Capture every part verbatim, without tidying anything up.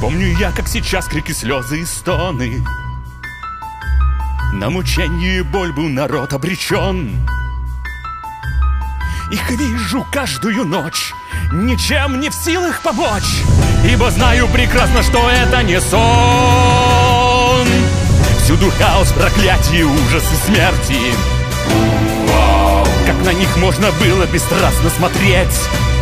Помню я, как сейчас, крики, слезы и стоны. На мучение и боль был народ обречен. Их вижу каждую ночь, ничем не в силах помочь, ибо знаю прекрасно, что это не сон. Всюду хаос, проклятие, ужас и смерти. Как на них можно было бесстрастно смотреть.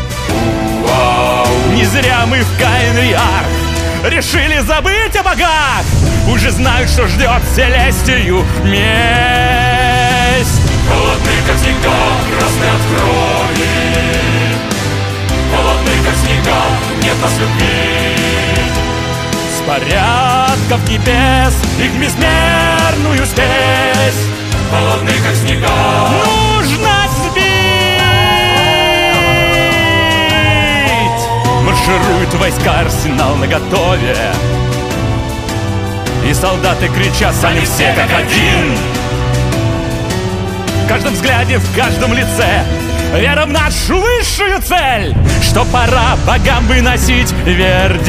Не зря мы в Каин-Риар решили забыть о богах. Уже знают, что ждет Селестию месть. Холодный, как снега, красный от крови. Холодный, как снега, нет нас любви. С порядков небес их безмерную спесь Холодный, как снега, нужно сбить. Маршируют войска, арсенал наготове, и солдаты кричат, они все как один. В каждом взгляде, в каждом лице вера в нашу высшую цель, что пора богам выносить вердикт.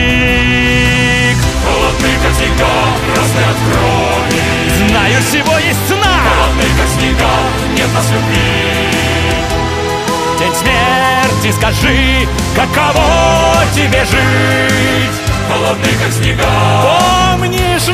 холодный, как снега, красный от крови. Знаю, всего есть цена. Холодный, как снега, нет нас любви. День смерти, скажи, каково тебе жить? Холодный, как снега, Помнишь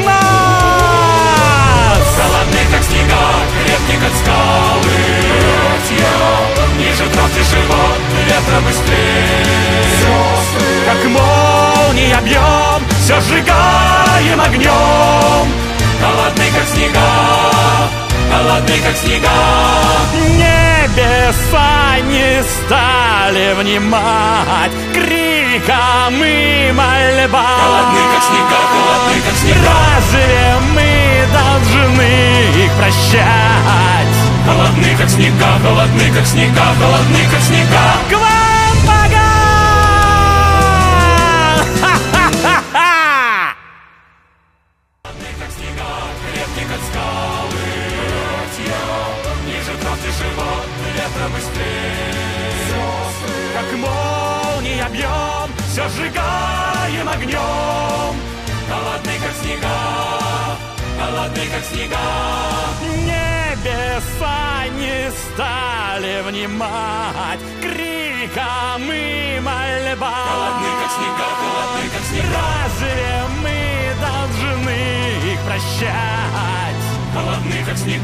нас? холодный, как снега, крепкий, как скалы. Братья, ниже травки живот, ветра быстрее. Как молния бьем, все сжигаем огнем. Холодный, как снега, холодный, как снега. Небеса не стали внимать крикам и мольбам. Холодный, как снега, холодный, как снега. Разве мы должны их прощать? Холодный, как снега, холодный, как снега, холодный, как снега. К вам, богам! Ха-ха-ха-ха! Холодный, как снега, крепкий, как скалы. Братья, ниже травки живот, ветра быстрее. Как молния бьем, все сжигаем огнем. Холодный, как снега, холодный, как снега. Небеса не стали внимать крикам и мольбам. Холодный, как снега, холодный, как снега. Разве мы должны их прощать? Холодный, как снега.